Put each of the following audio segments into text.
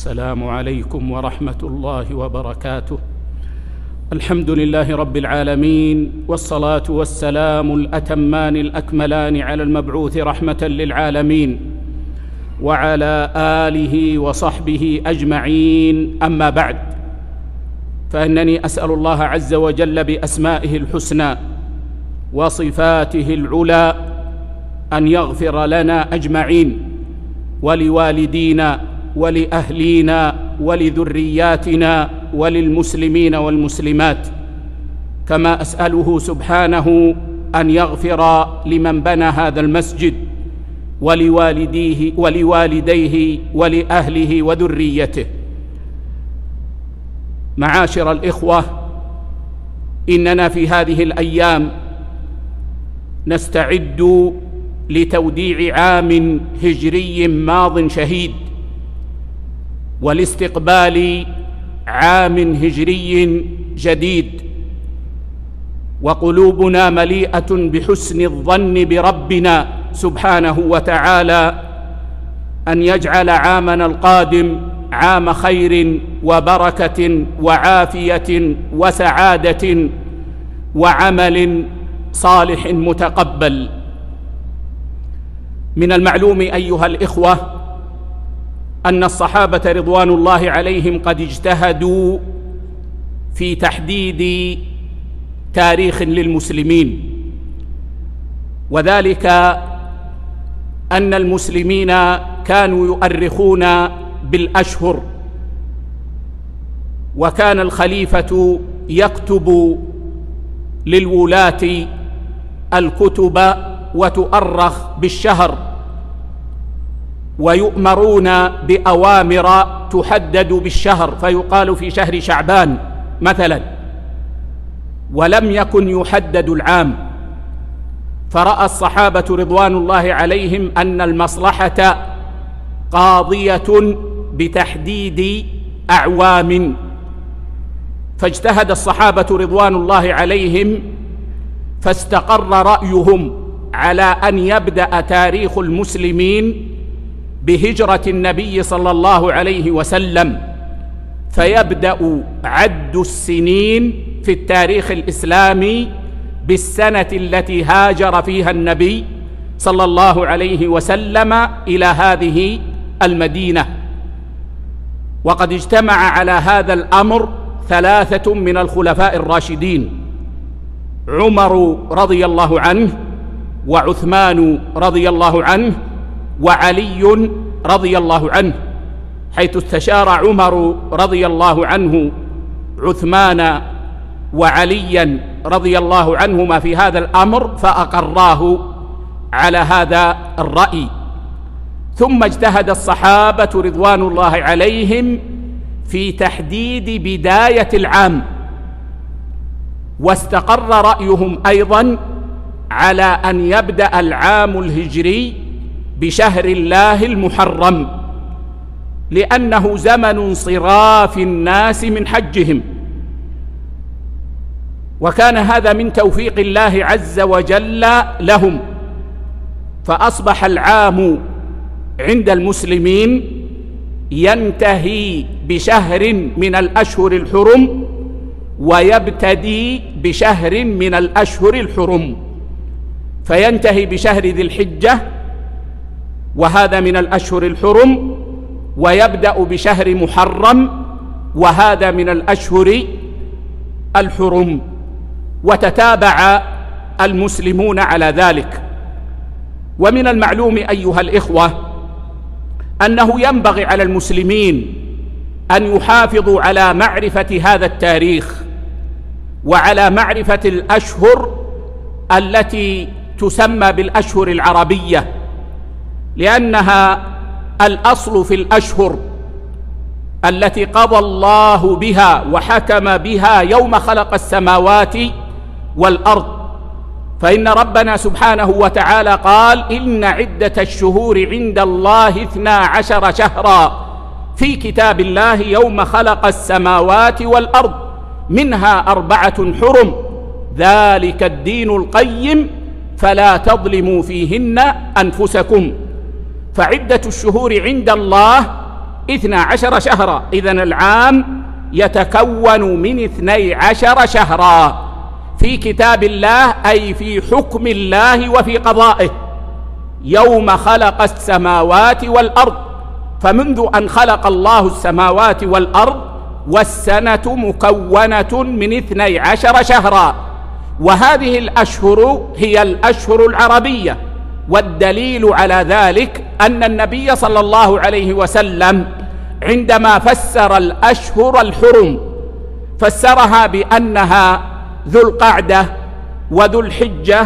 السلام عليكم ورحمة الله وبركاته. الحمد لله رب العالمين، والصلاة والسلام الأتمان الأكملان على المبعوث رحمة للعالمين وعلى آله وصحبه أجمعين. أما بعد، فإنني أسأل الله عز وجل بأسمائه الحسنى وصفاته العلى أن يغفر لنا أجمعين، ولوالدينا ولأهلينا ولذرياتنا وللمسلمين والمسلمات، كما أسأله سبحانه أن يغفر لمن بنى هذا المسجد ولوالديه ولأهله وذريته. معاشر الإخوة، إننا في هذه الأيام نستعد لتوديع عام هجري ماض شهيد، ولاستقبال عام هجري جديد، وقلوبنا مليئة بحسن الظن بربنا سبحانه وتعالى أن يجعل عامنا القادم عام خير وبركة وعافية وسعادة وعمل صالح متقبل. من المعلوم أيها الإخوة أن الصحابة رضوان الله عليهم قد اجتهدوا في تحديد تاريخ للمسلمين، وذلك أن المسلمين كانوا يؤرخون بالأشهر، وكان الخليفة يكتب للولاة الكتب وتؤرخ بالشهر، ويؤمرون بأوامر تحدد بالشهر، فيقال في شهر شعبان مثلا، ولم يكن يحدد العام. فرأى الصحابة رضوان الله عليهم أن المصلحة قاضية بتحديد أعوام، فاجتهد الصحابة رضوان الله عليهم، فاستقر رأيهم على أن يبدأ تاريخ المسلمين بهجرة النبي صلى الله عليه وسلم، فيبدأ عد السنين في التاريخ الإسلامي بالسنة التي هاجر فيها النبي صلى الله عليه وسلم إلى هذه المدينة. وقد اجتمع على هذا الأمر ثلاثة من الخلفاء الراشدين: عمر رضي الله عنه، وعثمان رضي الله عنه، وعلي رضي الله عنه، حيث استشار عمر رضي الله عنه عثمان وعليا رضي الله عنهما في هذا الأمر، فأقراه على هذا الرأي. ثم اجتهد الصحابة رضوان الله عليهم في تحديد بداية العام، واستقر رأيهم أيضا على أن يبدأ العام الهجري بشهر الله المحرم، لأنه زمن انصراف الناس من حجهم، وكان هذا من توفيق الله عز وجل لهم، فأصبح العام عند المسلمين ينتهي بشهر من الأشهر الحرم ويبتدي بشهر من الأشهر الحرم، فينتهي بشهر ذي الحجة وهذا من الأشهر الحرم، ويبدأ بشهر محرم وهذا من الأشهر الحرم، وتتابع المسلمون على ذلك. ومن المعلوم أيها الإخوة أنه ينبغي على المسلمين أن يحافظوا على معرفة هذا التاريخ وعلى معرفة الأشهر التي تسمى بالأشهر العربية، لأنها الأصل في الأشهر التي قضى الله بها وحكم بها يوم خلق السماوات والأرض. فإن ربنا سبحانه وتعالى قال: إن عدة الشهور عند الله 12 شهرا في كتاب الله يوم خلق السماوات والأرض منها 4 حرم ذلك الدين القيم فلا تظلموا فيهن أنفسكم. فعدة الشهور عند الله 12 شهرا. إذن العام يتكون من 12 شهرا في كتاب الله، أي في حكم الله وفي قضائه. يوم خلق السماوات والأرض، فمنذ أن خلق الله السماوات والأرض والسنة مكونة من 12 شهرا، وهذه الأشهر هي الأشهر العربية. والدليل على ذلك أن النبي صلى الله عليه وسلم عندما فسر الأشهر الحرم فسرها بأنها ذو القعدة وذو الحجة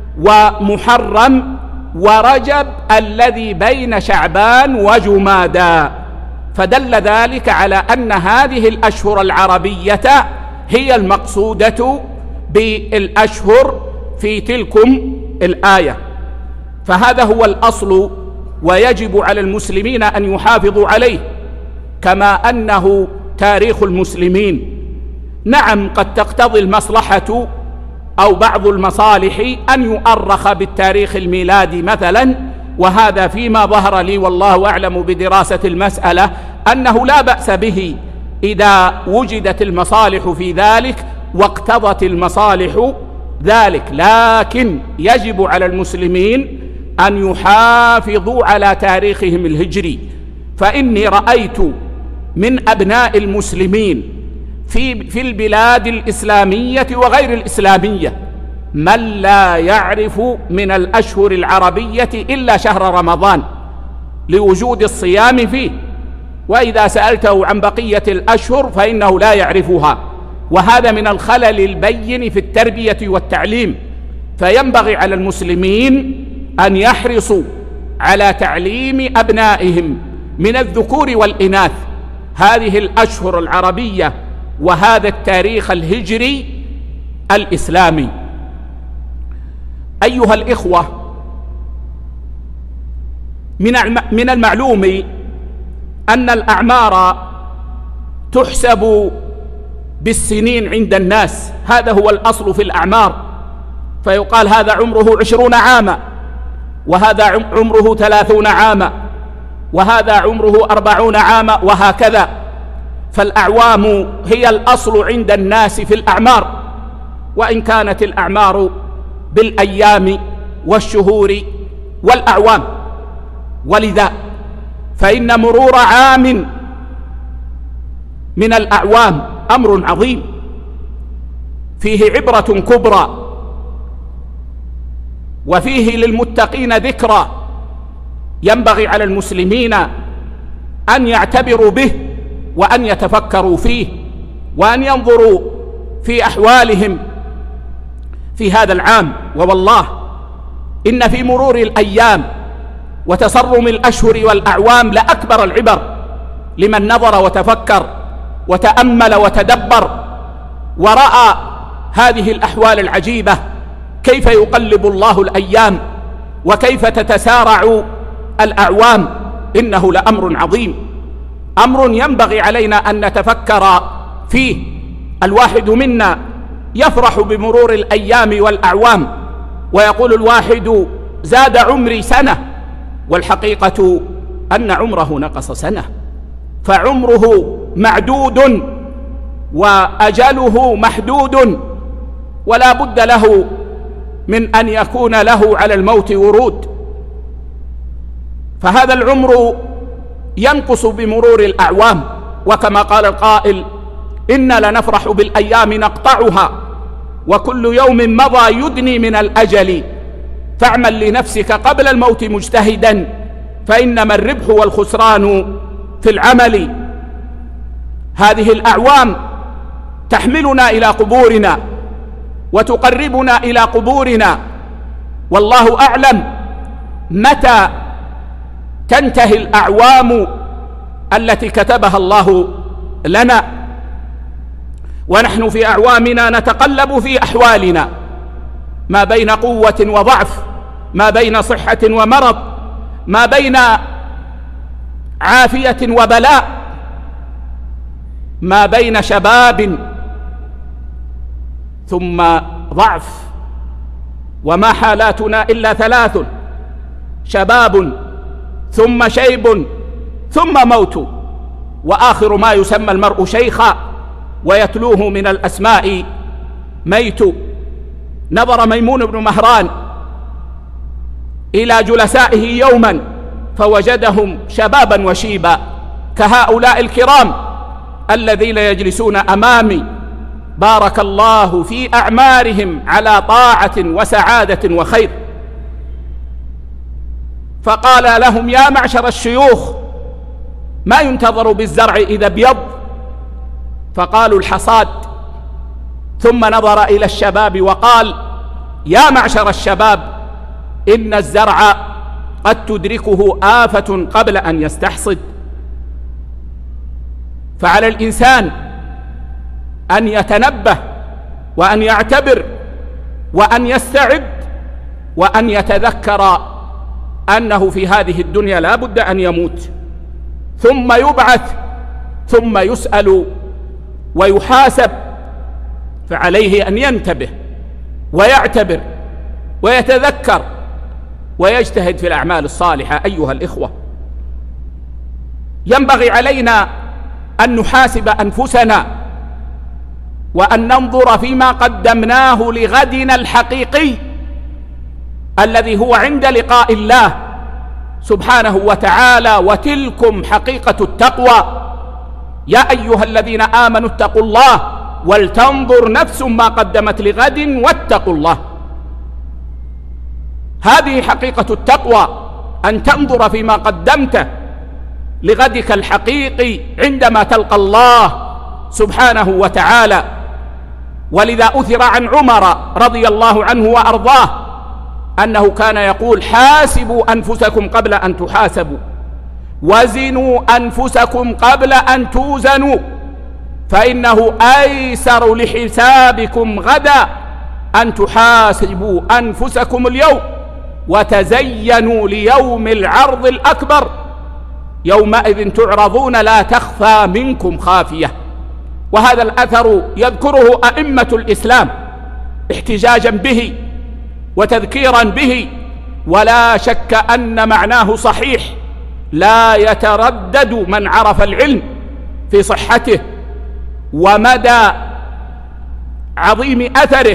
ومحرم ورجب الذي بين شعبان وجمادى، فدل ذلك على أن هذه الأشهر العربية هي المقصودة بالأشهر في تلكم الآية. فهذا هو الأصل، ويجب على المسلمين أن يحافظوا عليه، كما أنه تاريخ المسلمين. نعم، قد تقتضي المصلحة أو بعض المصالح أن يؤرخ بالتاريخ الميلادي مثلا، وهذا فيما ظهر لي والله أعلم بدراسة المسألة أنه لا بأس به إذا وجدت المصالح في ذلك واقتضت المصالح ذلك، لكن يجب على المسلمين أن يحافظوا على تاريخهم الهجري. فإني رأيت من أبناء المسلمين في البلاد الإسلامية وغير الإسلامية من لا يعرف من الأشهر العربية إلا شهر رمضان لوجود الصيام فيه، وإذا سألته عن بقية الأشهر فإنه لا يعرفها، وهذا من الخلل البين في التربية والتعليم. فينبغي على المسلمين أن يحرصوا على تعليم أبنائهم من الذكور والإناث هذه الأشهر العربية وهذا التاريخ الهجري الإسلامي. أيها الإخوة، من المعلوم أن الأعمار تحسب بالسنين عند الناس، هذا هو الأصل في الأعمار، فيقال هذا عمره 20 عاما، وهذا عمره 30 عاما، وهذا عمره 40 عاما، وهكذا. فالأعوام هي الأصل عند الناس في الأعمار، وإن كانت الأعمار بالأيام والشهور والأعوام. ولذا فإن مرور عام من الأعوام أمر عظيم فيه عبرة كبرى، وفيه للمتقين ذكرى ينبغي على المسلمين أن يعتبروا به وأن يتفكروا فيه وأن ينظروا في أحوالهم في هذا العام. ووالله إن في مرور الأيام وتصرم الأشهر والأعوام لأكبر العبر لمن نظر وتفكر وتأمل وتدبر ورأى هذه الأحوال العجيبة، كيف يقلب الله الأيام وكيف تتسارع الأعوام. إنه لأمر عظيم، أمر ينبغي علينا أن نتفكر فيه. الواحد منا يفرح بمرور الأيام والأعوام ويقول الواحد زاد عمري سنة، والحقيقة أن عمره نقص سنة، فعمره معدود وأجله محدود، ولا بد له من أن يكون له على الموت ورود. فهذا العمر ينقص بمرور الأعوام، وكما قال القائل إنا لنفرح بالأيام نقطعها وكل يوم مضى يدني من الأجل، فاعمل لنفسك قبل الموت مجتهدا فإنما الربح والخسران في العمل. هذه الأعوام تحملنا إلى قبورنا وتقربنا إلى قبورنا، والله أعلم متى تنتهي الأعوام التي كتبها الله لنا، ونحن في أعوامنا نتقلب في أحوالنا ما بين قوة وضعف، ما بين صحة ومرض، ما بين عافية وبلاء، ما بين شباب ثم ضعف. وما حالاتنا إلا ثلاث: شباب ثم شيب ثم موت. وآخر ما يسمى المرء شيخا ويتلوه من الأسماء ميت. نظر ميمون بن مهران إلى جلسائه يوما فوجدهم شبابا وشيبا كهؤلاء الكرام الذين يجلسون أمامي، بارك الله في أعمارهم على طاعة وسعادة وخير. فقال لهم: يا معشر الشيوخ، ما ينتظر بالزرع إذا ابيض؟ فقالوا: الحصاد. ثم نظر إلى الشباب وقال: يا معشر الشباب، إن الزرع قد تدركه آفة قبل أن يستحصد. فعلى الإنسان أن يتنبه وأن يعتبر وأن يستعد وأن يتذكر أنه في هذه الدنيا لا بد أن يموت، ثم يبعث، ثم يسأل ويحاسب. فعليه أن ينتبه ويعتبر ويتذكر ويجتهد في الأعمال الصالحة. أيها الإخوة، ينبغي علينا أن نحاسب أنفسنا وأن ننظر فيما قدمناه لغدنا الحقيقي الذي هو عند لقاء الله سبحانه وتعالى. وتلكم حقيقة التقوى: يا أيها الذين آمنوا اتقوا الله ولتنظر نفس ما قدمت لغد واتقوا الله. هذه حقيقة التقوى، أن تنظر فيما قدمته لغدك الحقيقي عندما تلقى الله سبحانه وتعالى. ولذا أثر عن عمر رضي الله عنه وأرضاه أنه كان يقول: حاسبوا أنفسكم قبل أن تحاسبوا، وزنوا أنفسكم قبل أن توزنوا، فإنه أيسر لحسابكم غدا أن تحاسبوا أنفسكم اليوم وتزينوا ليوم العرض الأكبر، يومئذ تعرضون لا تخفى منكم خافية. وهذا الأثر يذكره أئمة الإسلام احتجاجا به وتذكيرا به، ولا شك أن معناه صحيح، لا يتردد من عرف العلم في صحته ومدى عظيم أثره.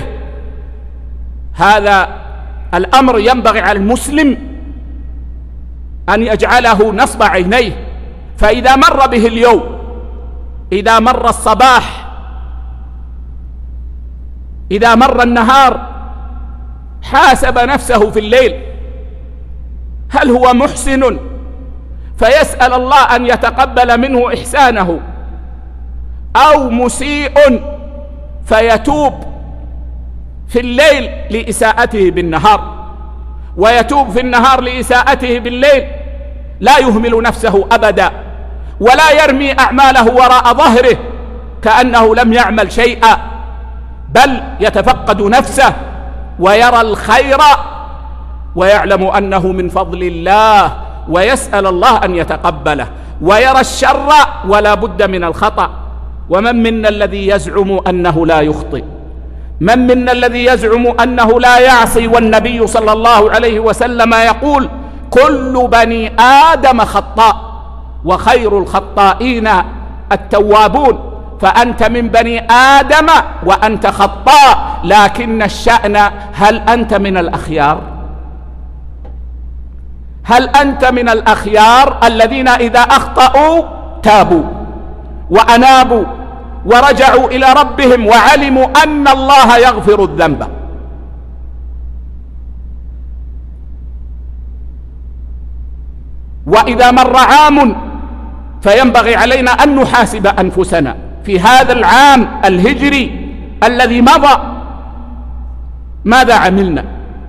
هذا الأمر ينبغي على المسلم أن يجعله نصب عينيه، فإذا مر به اليوم، إذا مر الصباح، إذا مر النهار، حاسب نفسه في الليل: هل هو محسن؟ فيسأل الله أن يتقبل منه إحسانه، أو مسيء فيتوب في الليل لإساءته بالنهار، ويتوب في النهار لإساءته بالليل. لا يهمل نفسه أبدا، ولا يرمي أعماله وراء ظهره كأنه لم يعمل شيئا، بل يتفقد نفسه ويرى الخير ويعلم أنه من فضل الله، ويسأل الله أن يتقبله، ويرى الشر ولا بد من الخطأ. ومن منا الذي يزعم أنه لا يخطئ؟ من منا الذي يزعم أنه لا يعصي؟ والنبي صلى الله عليه وسلم يقول: كل بني آدم خطاء وخير الخطائين التوابون. فأنت من بني آدم وأنت خطاء، لكن الشأن هل أنت من الأخيار؟ هل أنت من الأخيار الذين إذا أخطأوا تابوا وأنابوا ورجعوا إلى ربهم وعلموا أن الله يغفر الذنب؟ وإذا مر عام فينبغي علينا أن نحاسب أنفسنا في هذا العام الهجري الذي مضى. ماذا عملنا؟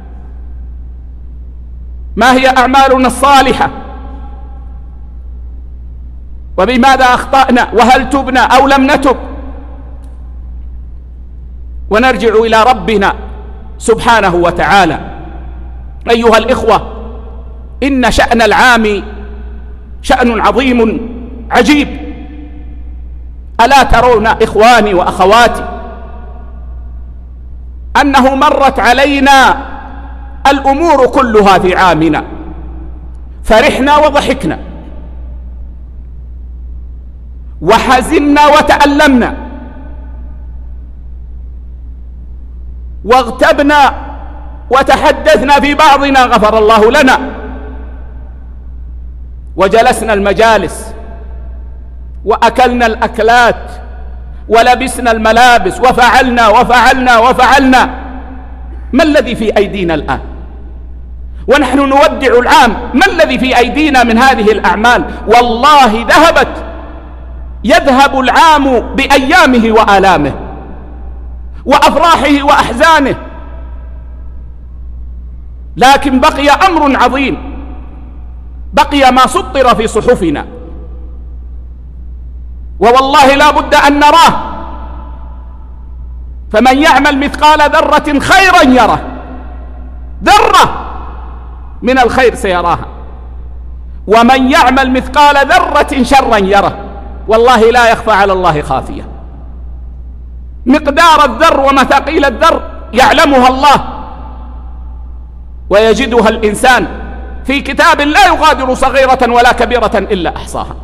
ما هي أعمالنا الصالحة؟ وبماذا أخطأنا؟ وهل تبنا أو لم نتب؟ ونرجع إلى ربنا سبحانه وتعالى. أيها الإخوة، إن شأن العام شأن عظيم عجيب. ألا ترون إخواني وأخواتي أنه مرت علينا الأمور كلها في عامنا، فرحنا وضحكنا، وحزنا وتألمنا واغتبنا وتحدثنا في بعضنا غفر الله لنا، وجلسنا المجالس وأكلنا الأكلات ولبسنا الملابس وفعلنا وفعلنا وفعلنا. ما الذي في أيدينا الآن ونحن نودع العام؟ ما الذي في أيدينا من هذه الأعمال؟ والله يذهب العام بأيامه وآلامه وأفراحه وأحزانه، لكن بقي أمر عظيم، بقي ما سطر في صحفنا، ووالله لا بد أن نراه. فمن يعمل مثقال ذرة خيرا يره، ذرة من الخير سيراها، ومن يعمل مثقال ذرة شرا يره، والله لا يخفى على الله خافية. مقدار الذر ومثاقيل الذر يعلمها الله ويجدها الإنسان في كتاب لا يغادر صغيرة ولا كبيرة إلا أحصاها.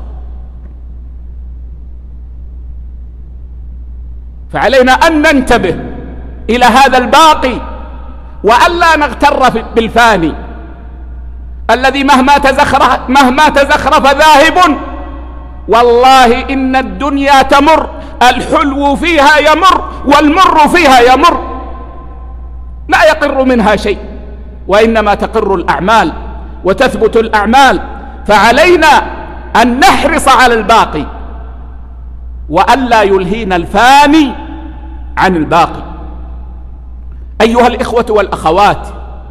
فعلينا أن ننتبه إلى هذا الباقي، وألا نغتر بالفاني الذي مهما تزخرف ذاهب. والله إن الدنيا تمر، الحلو فيها يمر والمر فيها يمر، لا يقر منها شيء، وإنما تقر الأعمال وتثبت الأعمال. فعلينا أن نحرص على الباقي وألا يلهينا الفاني عن الباقي. أيها الإخوة والأخوات،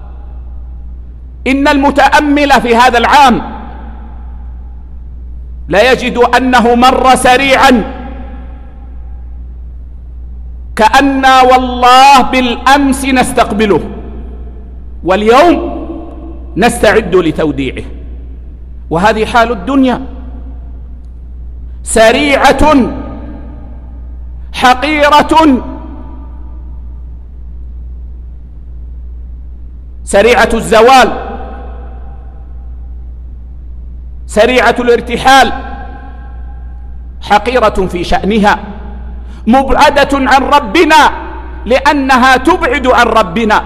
إن المتأمل في هذا العام لا يجد أنه مر سريعا، كأننا والله بالأمس نستقبله واليوم نستعد لتوديعه. وهذه حال الدنيا، سريعة حقيرة، سريعة الزوال، سريعة الارتحال، حقيرة في شأنها، مبعدة عن ربنا لأنها تبعد عن ربنا،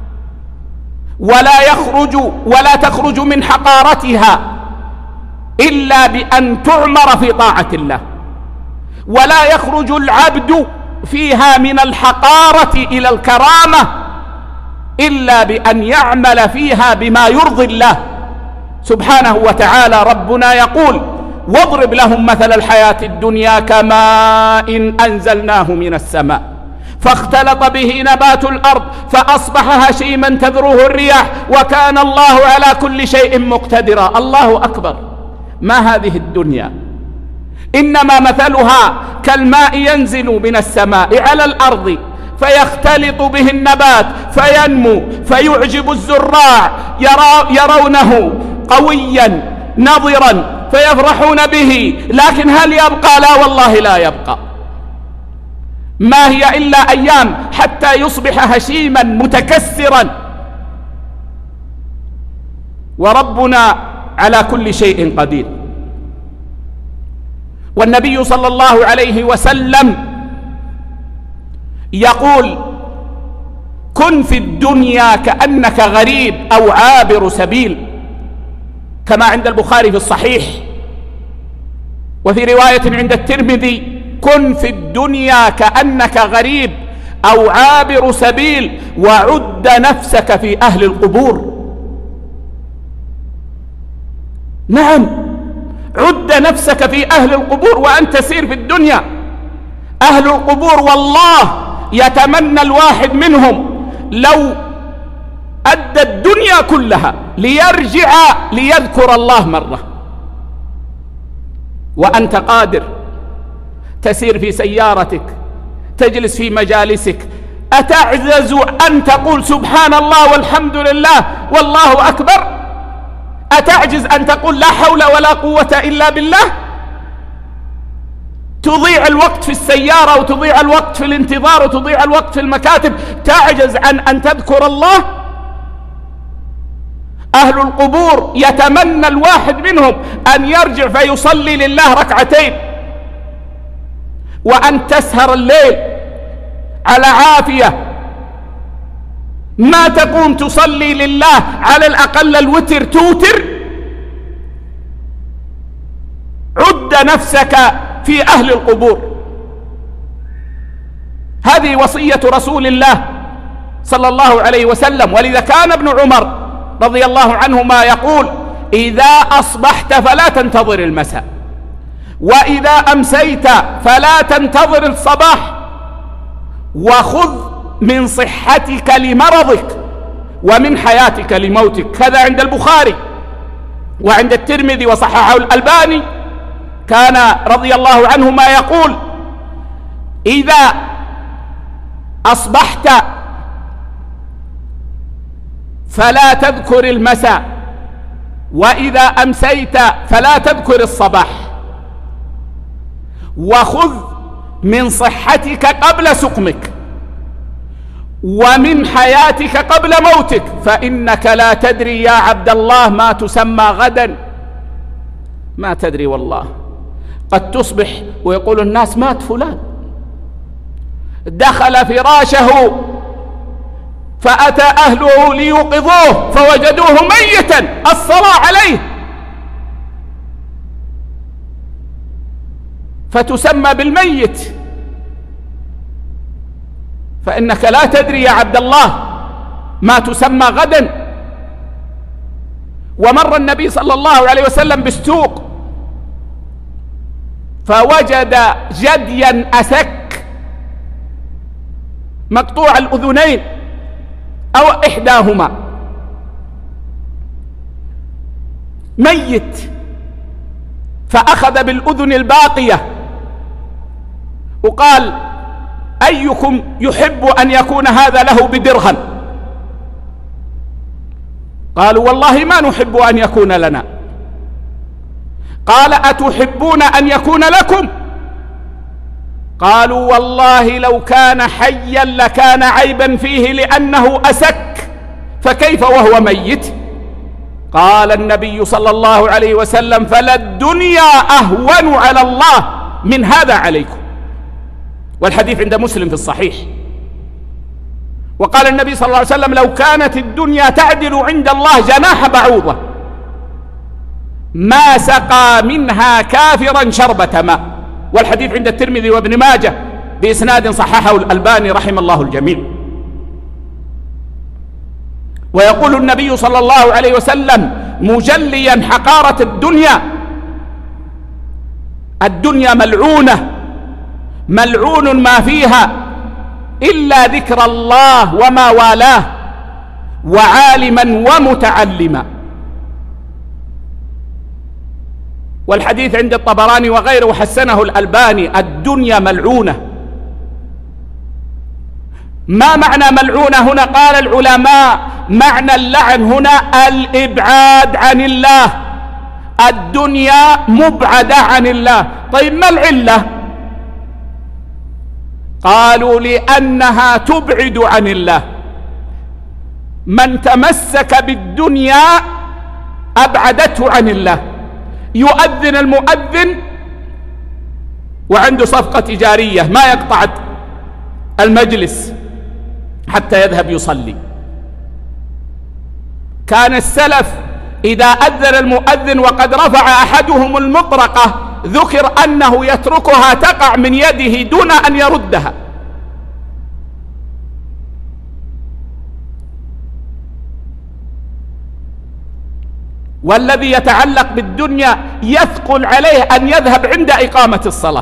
ولا تخرج من حقارتها إلا بأن تعمر في طاعة الله، ولا يخرج العبد فيها من الحقارة إلى الكرامة إلا بأن يعمل فيها بما يرضي الله سبحانه وتعالى. ربنا يقول: واضرب لهم مثل الحياة الدنيا كماء أنزلناه من السماء فاختلط به نبات الأرض فأصبح هشيما تذروه الرياح وكان الله على كل شيء مقتدرا. الله أكبر! ما هذه الدنيا؟ إنما مثلها كالماء ينزل من السماء على الأرض فيختلط به النبات فينمو فيعجب الزراع، يرونه قويا نضرا فيفرحون به، لكن هل يبقى؟ لا والله لا يبقى. ما هي إلا أيام حتى يصبح هشيما متكسرا، وربنا على كل شيء قدير. والنبي صلى الله عليه وسلم يقول: كن في الدنيا كأنك غريب أو عابر سبيل، كما عند البخاري في الصحيح، وفي رواية عند الترمذي: كن في الدنيا كأنك غريب أو عابر سبيل وعد نفسك في أهل القبور. نعم، عد نفسك في أهل القبور وأنت تسير في الدنيا. أهل القبور والله يتمنى الواحد منهم لو أدى الدنيا كلها ليرجع ليذكر الله مرة، وأنت قادر تسير في سيارتك، تجلس في مجالسك، أتعجز أن تقول سبحان الله والحمد لله والله أكبر؟ أتعجز أن تقول لا حول ولا قوة إلا بالله؟ تضيع الوقت في السيارة وتضيع الوقت في الانتظار وتضيع الوقت في المكاتب، تعجز عن أن تذكر الله؟ أهل القبور يتمنى الواحد منهم أن يرجع فيصلي لله ركعتين وأن تسهر الليل على عافية، ما تقوم تصلي لله على الأقل الوتر توتر، عد نفسك في أهل القبور. هذه وصية رسول الله صلى الله عليه وسلم. ولذا كان ابن عمر رضي الله عنهما يقول: إذا أصبحت فلا تنتظر المساء، وإذا أمسيت فلا تنتظر الصباح، وخذ من صحتك لمرضك ومن حياتك لموتك. هذا عند البخاري وعند الترمذي وصححه الألباني. كان رضي الله عنهما يقول: إذا أصبحت فلا تذكر المساء، وإذا أمسيت فلا تذكر الصباح، وخذ من صحتك قبل سقمك ومن حياتك قبل موتك، فإنك لا تدري يا عبد الله ما تسمى غدا. ما تدري والله، قد تصبح ويقول الناس: مات فلان، دخل فراشه فأتى أهله ليوقظوه فوجدوه ميتا، الصلاة عليه، فتسمى بالميت. فإنك لا تدري يا عبد الله ما تسمى غدا. ومر النبي صلى الله عليه وسلم بالسوق فوجد جديا أسك مقطوع الأذنين أو إحداهما ميت، فأخذ بالأذن الباقية وقال: أيكم يحب أن يكون هذا له بدرهم؟ قالوا: والله ما نحب أن يكون لنا. قال: أتحبون أن يكون لكم؟ قالوا: والله لو كان حيا لكان عيبا فيه لأنه أسك، فكيف وهو ميت؟ قال النبي صلى الله عليه وسلم: فلا الدنيا أهون على الله من هذا عليكم. والحديث عند مسلم في الصحيح. وقال النبي صلى الله عليه وسلم: لو كانت الدنيا تعدل عند الله جناح بعوضة ما سقى منها كافرا شربة ماء. والحديث عند الترمذي وابن ماجه بإسناد صححه الألباني رحم الله الجميع. ويقول النبي صلى الله عليه وسلم مجليا حقارة الدنيا: الدنيا ملعونة، ملعون ما فيها إلا ذكر الله وما والاه وعالما ومتعلما. والحديث عند الطبراني وغيره وحسنه الألباني: الدنيا ملعونة. ما معنى ملعونة هنا؟ قال العلماء: معنى اللعن هنا الإبعاد عن الله، الدنيا مبعدة عن الله. طيب ما العلة؟ قالوا: لأنها تبعد عن الله. من تمسك بالدنيا أبعدته عن الله. يؤذن المؤذن وعنده صفقة تجارية، ما يقطع المجلس حتى يذهب يصلي. كان السلف إذا أذن المؤذن وقد رفع أحدهم المطرقة ذكر أنه يتركها تقع من يده دون أن يردها. والذي يتعلق بالدنيا يثقل عليه أن يذهب عند إقامة الصلاة،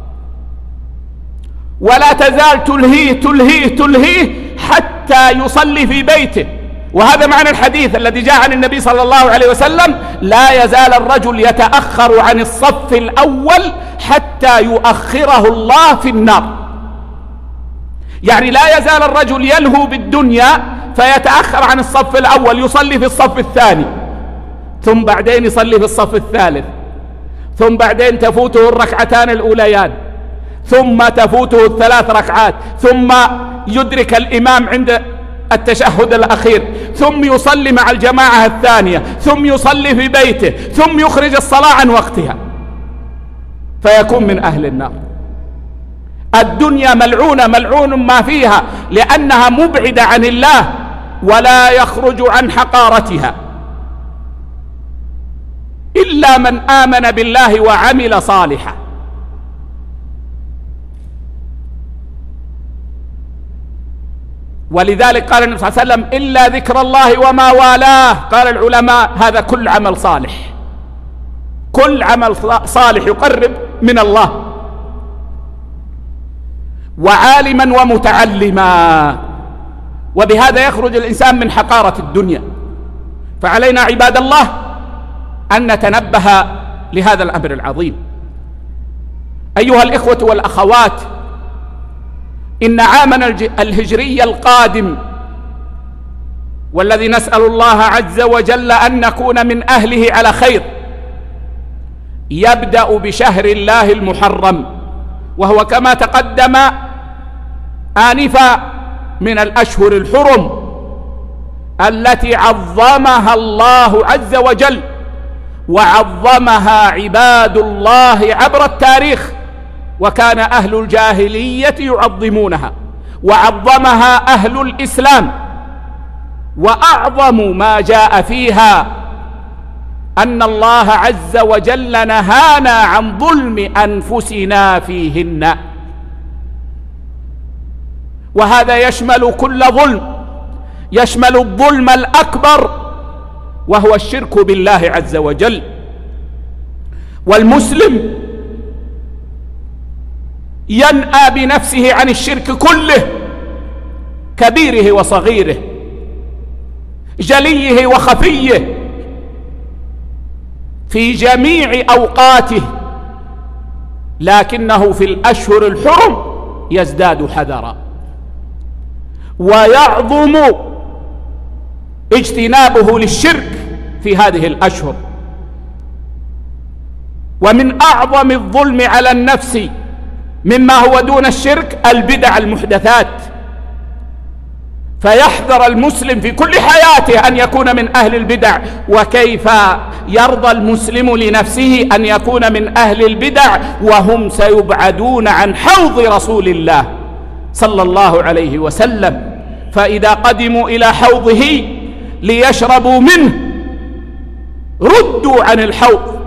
ولا تزال تلهيه تلهيه تلهيه حتى يصلي في بيته. وهذا معنى الحديث الذي جاء عن النبي صلى الله عليه وسلم: لا يزال الرجل يتأخر عن الصف الأول حتى يؤخره الله في النار. يعني لا يزال الرجل يلهو بالدنيا فيتأخر عن الصف الأول، يصلي في الصف الثاني، ثم بعدين يصلي في الصف الثالث، ثم بعدين تفوته الركعتان الأوليان، ثم تفوته الثلاث ركعات، ثم يدرك الإمام عند التشهد الأخير، ثم يصلي مع الجماعة الثانية، ثم يصلي في بيته، ثم يخرج الصلاة عن وقتها، فيكون من أهل النار. الدنيا ملعونة ملعون ما فيها، لأنها مبعدة عن الله ولا يخرج عن حقارتها إلا من آمن بالله وعمل صالحا. ولذلك قال النبي صلى الله عليه وسلم: إلا ذكر الله وما والاه. قال العلماء: هذا كل عمل صالح، كل عمل صالح يقرب من الله، وعالما ومتعلما، وبهذا يخرج الإنسان من حقارة الدنيا. فعلينا عباد الله أن نتنبه لهذا الأمر العظيم. أيها الإخوة والأخوات، إن عامنا الهجري القادم، والذي نسأل الله عز وجل أن نكون من أهله على خير، يبدأ بشهر الله المحرم، وهو كما تقدم آنفا من الأشهر الحرم التي عظمها الله عز وجل، وعظمها عباد الله عبر التاريخ، وكان أهل الجاهلية يعظمونها، وعظمها أهل الإسلام. وأعظم ما جاء فيها أن الله عز وجل نهانا عن ظلم أنفسنا فيهن، وهذا يشمل كل ظلم، يشمل الظلم الأكبر وهو الشرك بالله عز وجل. والمسلم ينأى بنفسه عن الشرك كله، كبيره وصغيره، جليه وخفيه، في جميع أوقاته، لكنه في الأشهر الحرم يزداد حذرا، ويعظم اجتنابه للشرك في هذه الأشهر. ومن أعظم الظلم على النفس مما هو دون الشرك البدع المحدثات، فيحذر المسلم في كل حياته أن يكون من أهل البدع. وكيف يرضى المسلم لنفسه أن يكون من أهل البدع وهم سيبعدون عن حوض رسول الله صلى الله عليه وسلم؟ فإذا قدموا إلى حوضه ليشربوا منه ردوا عن الحوض،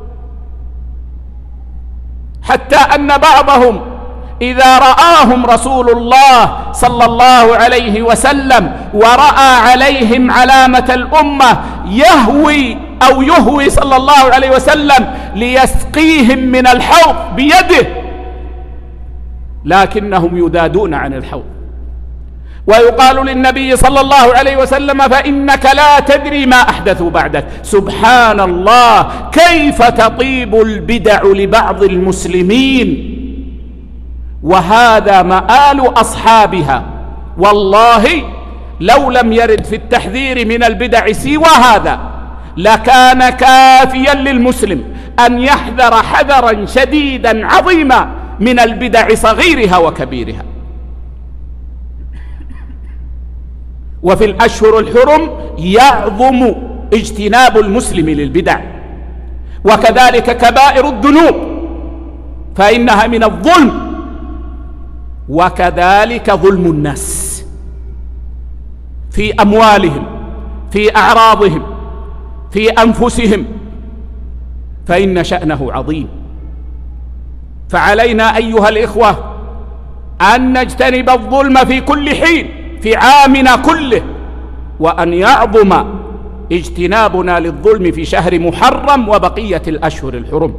حتى أن بعضهم إذا رآهم رسول الله صلى الله عليه وسلم ورأى عليهم علامة الأمة يهوي صلى الله عليه وسلم ليسقيهم من الحوض بيده، لكنهم يذادون عن الحوض. ويقال للنبي صلى الله عليه وسلم: فإنك لا تدري ما أحدثوا بعدك. سبحان الله، كيف تطيب البدع لبعض المسلمين، وهذا مآل أصحابها. والله لو لم يرد في التحذير من البدع سوى هذا لكان كافيا للمسلم أن يحذر حذرا شديدا عظيما من البدع صغيرها وكبيرها. وفي الأشهر الحرم يعظم اجتناب المسلم للبدع، وكذلك كبائر الذنوب فإنها من الظلم، وكذلك ظلم الناس في أموالهم، في أعراضهم، في أنفسهم، فإن شأنه عظيم. فعلينا أيها الإخوة أن نجتنب الظلم في كل حين في عامنا كله، وأن يعظم اجتنابنا للظلم في شهر محرم وبقية الأشهر الحرم.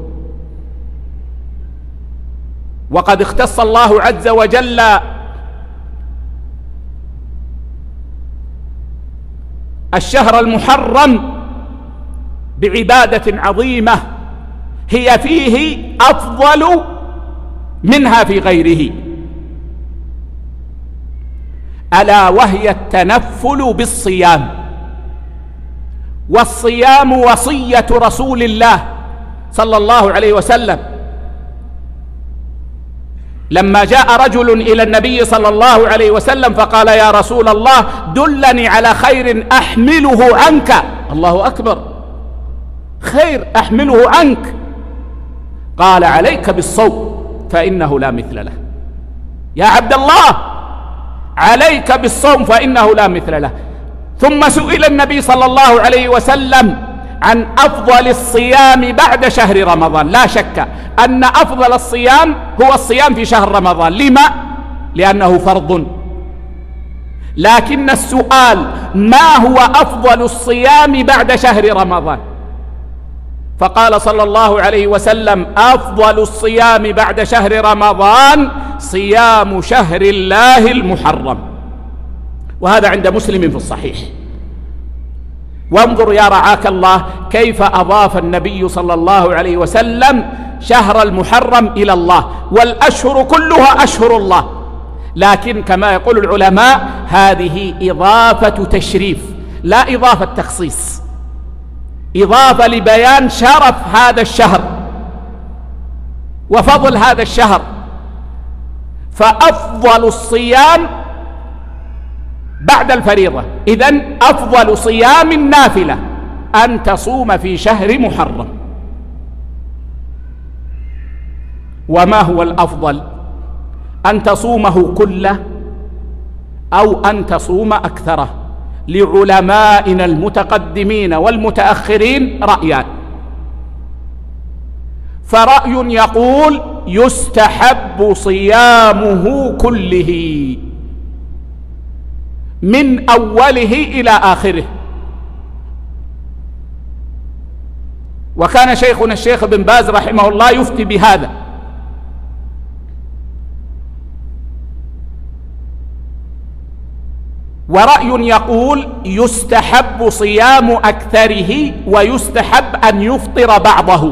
وقد اختص الله عز وجل الشهر المحرم بعبادة عظيمة هي فيه أفضل منها في غيره، ألا وهي التنفل بالصيام. والصيام وصية رسول الله صلى الله عليه وسلم. لما جاء رجل إلى النبي صلى الله عليه وسلم فقال: يا رسول الله دلني على خير أحمله عنك. الله أكبر، خير أحمله عنك. قال: عليك بالصوم فإنه لا مثل له. يا عبد الله عليك بالصوم فإنه لا مثل له. ثم سئل النبي صلى الله عليه وسلم عن أفضل الصيام بعد شهر رمضان. لا شك أن أفضل الصيام هو الصيام في شهر رمضان. لما؟ لأنه فرض. لكن السؤال ما هو أفضل الصيام بعد شهر رمضان؟ فقال صلى الله عليه وسلم أفضل الصيام بعد شهر رمضان صيام شهر الله المحرم، وهذا عند مسلم في الصحيح. وانظر يا رعاك الله كيف أضاف النبي صلى الله عليه وسلم شهر المحرم إلى الله، والأشهر كلها أشهر الله، لكن كما يقول العلماء هذه إضافة تشريف لا إضافة تخصيص، إضافة لبيان شرف هذا الشهر وفضل هذا الشهر. فأفضل الصيام بعد الفريضة، إذن أفضل صيام النافلة أن تصوم في شهر محرم. وما هو الأفضل؟ أن تصومه كله أو أن تصوم أكثره؟ لعلمائنا المتقدمين والمتأخرين رأيان. فرأي يقول يستحب صيامه كله من أوله إلى آخره، وكان شيخنا الشيخ بن باز رحمه الله يفتي بهذا. ورأي يقول يستحب صيام أكثره ويستحب أن يفطر بعضه،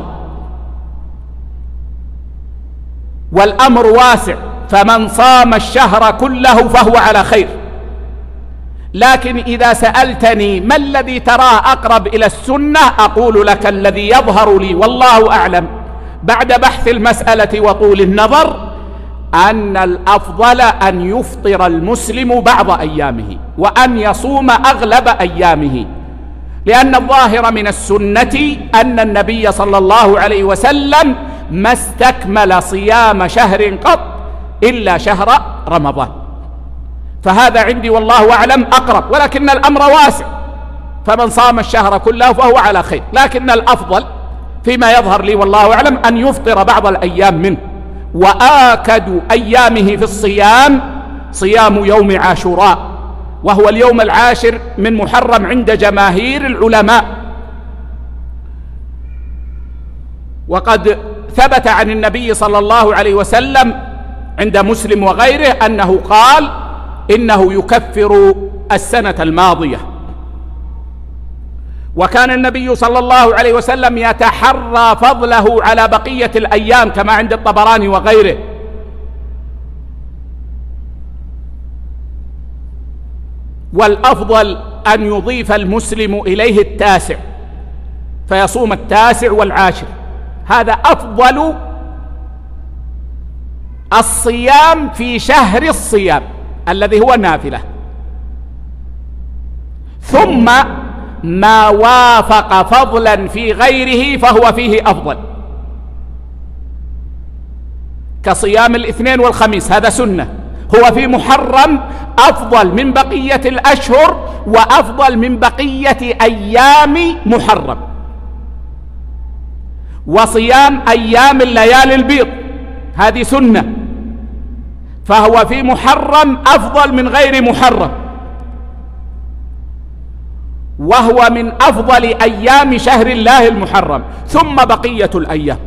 والأمر واسع، فمن صام الشهر كله فهو على خير. لكن إذا سألتني ما الذي تراه أقرب إلى السنة، أقول لك الذي يظهر لي والله أعلم بعد بحث المسألة وطول النظر أن الأفضل أن يفطر المسلم بعض أيامه وأن يصوم أغلب أيامه، لأن الظاهر من السنة أن النبي صلى الله عليه وسلم ما استكمل صيام شهر قط إلا شهر رمضان، فهذا عندي والله أعلم أقرب، ولكن الأمر واسع، فمن صام الشهر كله فهو على خير، لكن الأفضل فيما يظهر لي والله أعلم أن يفطر بعض الأيام منه. وآكد أيامه في الصيام صيام يوم عاشوراء، وهو اليوم العاشر من محرم عند جماهير العلماء. وقد ثبت عن النبي صلى الله عليه وسلم عند مسلم وغيره أنه قال إنه يكفر السنة الماضية. وكان النبي صلى الله عليه وسلم يتحرى فضله على بقية الأيام كما عند الطبراني وغيره. والأفضل أن يضيف المسلم إليه التاسع فيصوم التاسع والعاشر، هذا أفضل الصيام في شهر الصيام الذي هو نافلة. ثم ما وافق فضلا في غيره فهو فيه أفضل، كصيام الاثنين والخميس، هذا سنة، هو في محرم أفضل من بقية الأشهر وأفضل من بقية أيام محرم. وصيام أيام الليالي البيض هذه سنة، فهو في محرم أفضل من غير محرم، وهو من أفضل أيام شهر الله المحرم، ثم بقية الأيام.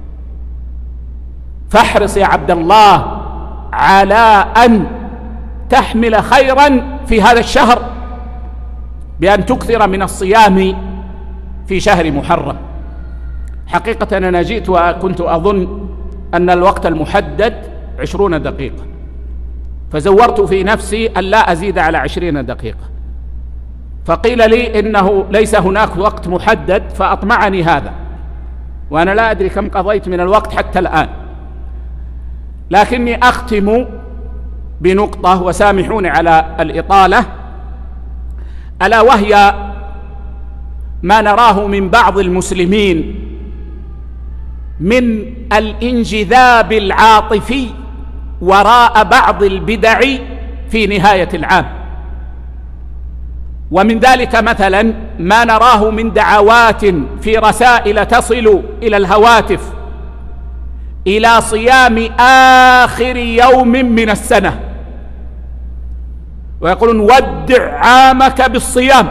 فاحرص يا عبد الله على أن تحمل خيرا في هذا الشهر بأن تكثر من الصيام في شهر محرم. حقيقة أنا جئت وكنت أظن أن الوقت المحدد 20 دقيقة، فزورت في نفسي أن لا أزيد على 20 دقيقة، فقيل لي إنه ليس هناك وقت محدد، فأطمعني هذا، وأنا لا أدري كم قضيت من الوقت حتى الآن. لكني أختم بنقطة، وسامحوني على الإطالة، ألا وهي ما نراه من بعض المسلمين من الانجذاب العاطفي وراء بعض البدع في نهاية العام. ومن ذلك مثلا ما نراه من دعوات في رسائل تصل إلى الهواتف إلى صيام آخر يوم من السنة، ويقولون ودع عامك بالصيام،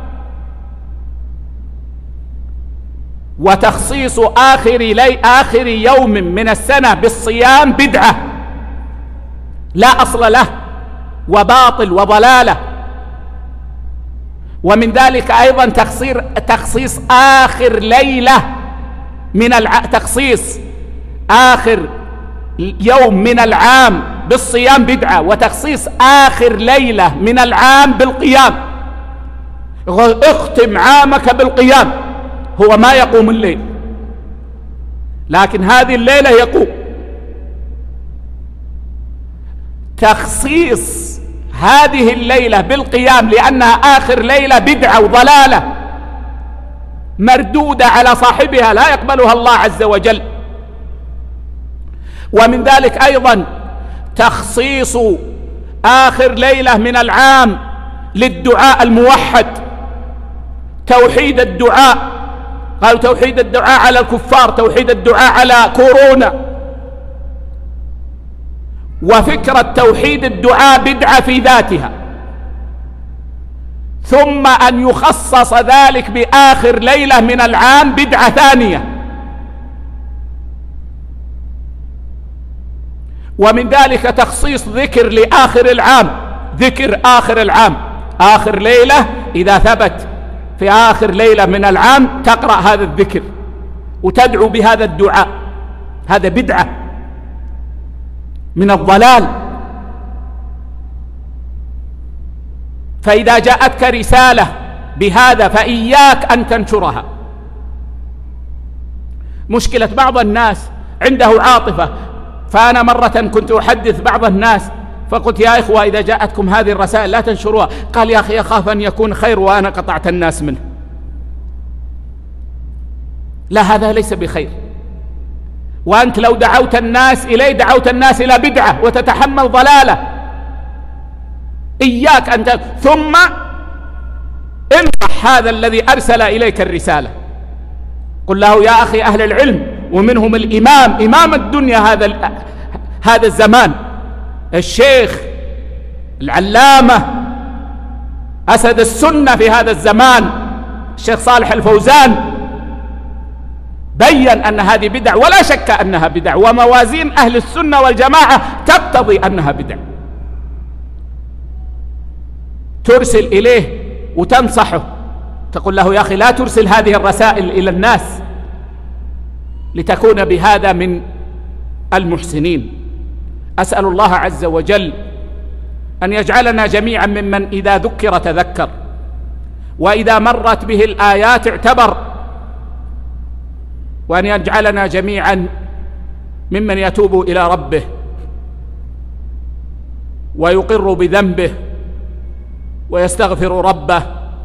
وتخصيص آخر يوم من السنة بالصيام بدعة لا أصل له وباطل وضلالة. ومن ذلك أيضا تخصيص آخر ليلة تخصيص آخر يوم من العام بالصيام بدعة، وتخصيص آخر ليلة من العام بالقيام. اختم عامك بالقيام، هو ما يقوم الليل لكن هذه الليلة يقوم. تخصيص هذه الليلة بالقيام لأنها آخر ليلة بدعة وضلالة مردودة على صاحبها لا يقبلها الله عز وجل. ومن ذلك أيضا تخصيص آخر ليلة من العام للدعاء الموحد، توحيد الدعاء، قالوا توحيد الدعاء على الكفار، توحيد الدعاء على كورونا. وفكرة توحيد الدعاء بدعة في ذاتها، ثم أن يخصص ذلك بآخر ليلة من العام بدعة ثانية. ومن ذلك تخصيص ذكر لآخر العام، ذكر آخر العام، آخر ليلة إذا ثبت في آخر ليلة من العام تقرأ هذا الذكر وتدعو بهذا الدعاء، هذا بدعة من الضلال. فإذا جاءتك رسالة بهذا فإياك أن تنشرها. مشكلة بعض الناس عنده عاطفة. فأنا مرة كنت أحدث بعض الناس فقلت يا إخوة إذا جاءتكم هذه الرسائل لا تنشروها. قال يا أخي أخاف أن يكون خير وأنا قطعت الناس منه. لا، هذا ليس بخير. وأنت لو دعوت الناس إليه دعوت الناس إلى بدعة وتتحمل ضلالة. إياك أن ثم انصح هذا الذي أرسل إليك الرسالة، قل له يا أخي أهل العلم ومنهم الإمام، إمام الدنيا هذا الزمان، الشيخ العلامة أسد السنة في هذا الزمان الشيخ صالح الفوزان بيّن أن هذه بدع ولا شك أنها بدع، وموازين أهل السنة والجماعة تقتضي أنها بدع. ترسل إليه وتنصحه، تقول له يا أخي لا ترسل هذه الرسائل إلى الناس لتكون بهذا من المحسنين. أسأل الله عز وجل أن يجعلنا جميعا ممن إذا ذكر تذكر، وإذا مرت به الآيات اعتبر، وأن يجعلنا جميعا ممن يتوب إلى ربه ويقر بذنبه ويستغفر ربه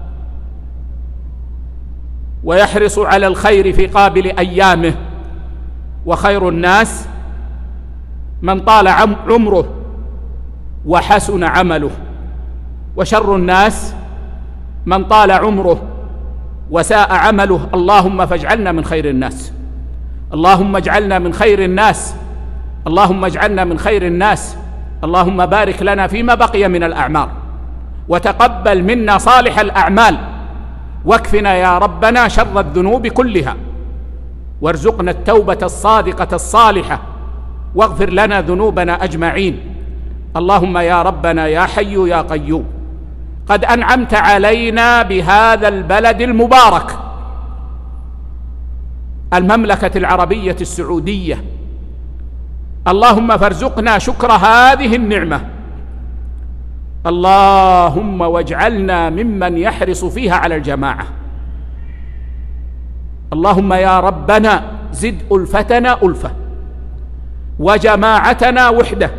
ويحرص على الخير في قابل أيامه. وخير الناس من طال عمره وحسن عمله، وشر الناس من طال عمره وساء عمله. اللهم فاجعلنا من خير الناس، اللهم اجعلنا من خير الناس، اللهم اجعلنا من خير الناس. اللهم بارك لنا فيما بقي من الأعمار، وتقبل منا صالح الأعمال، واكفنا يا ربنا شر الذنوب كلها، وارزقنا التوبة الصادقة الصالحة، واغفر لنا ذنوبنا أجمعين. اللهم يا ربنا يا حي يا قيوم، قد أنعمت علينا بهذا البلد المبارك المملكة العربية السعودية، اللهم فارزقنا شكر هذه النعمة. اللهم واجعلنا ممن يحرص فيها على الجماعة. اللهم يا ربنا زد ألفتنا ألفة وجماعتنا وحدة.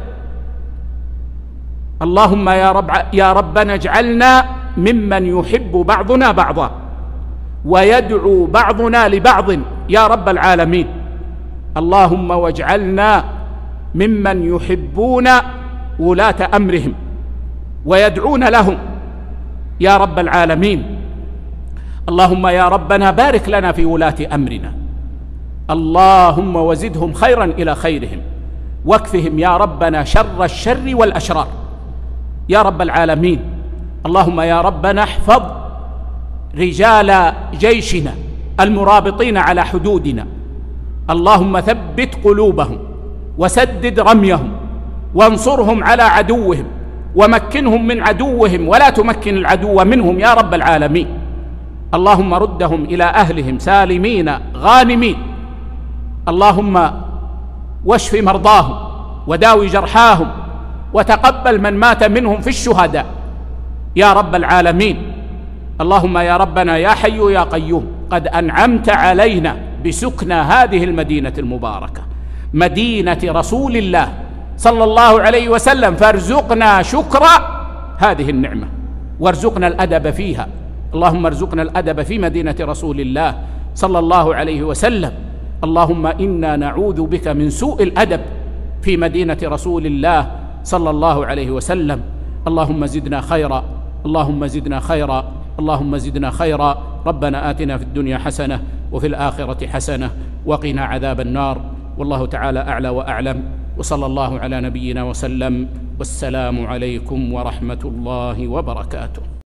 اللهم يا ربنا اجعلنا ممن يحب بعضنا بعضا ويدعو بعضنا لبعض يا رب العالمين. اللهم واجعلنا ممن يحبون ولاة أمرهم ويدعون لهم يا رب العالمين. اللهم يا ربنا بارك لنا في ولاة أمرنا، اللهم وزدهم خيرا إلى خيرهم، واكفهم يا ربنا شر الشر والأشرار يا رب العالمين. اللهم يا ربنا احفظ رجال جيشنا المرابطين على حدودنا، اللهم ثبت قلوبهم وسدد رميهم وانصرهم على عدوهم ومكنهم من عدوهم ولا تمكن العدو منهم يا رب العالمين. اللهم ردهم إلى أهلهم سالمين غانمين، اللهم واشف مرضاهم وداوي جرحاهم وتقبل من مات منهم في الشهداء يا رب العالمين. اللهم يا ربنا يا حي يا قيوم، قد أنعمت علينا بسكنى هذه المدينة المباركة، مدينة رسول الله صلى الله عليه وسلم، فارزقنا شكر هذه النعمة وارزقنا الأدب فيها. اللهم ارزقنا الأدب في مدينة رسول الله صلى الله عليه وسلم. اللهم إنا نعوذ بك من سوء الأدب في مدينة رسول الله صلى الله عليه وسلم. اللهم زدنا خيرا، اللهم زدنا خيرا، اللهم زدنا خيرا. ربنا آتنا في الدنيا حسنة وفي الآخرة حسنة وقنا عذاب النار. والله تعالى أعلى وأعلم، وصلى الله على نبينا وسلم، والسلام عليكم ورحمة الله وبركاته.